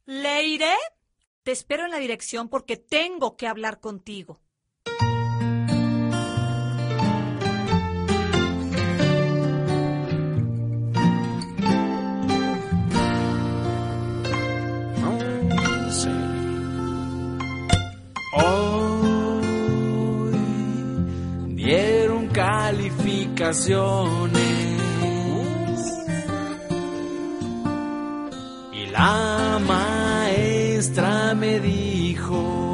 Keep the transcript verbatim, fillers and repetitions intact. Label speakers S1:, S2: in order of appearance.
S1: Leire, te espero en la dirección porque tengo que hablar contigo.
S2: Hoy dieron calificaciones y la maestra me dijo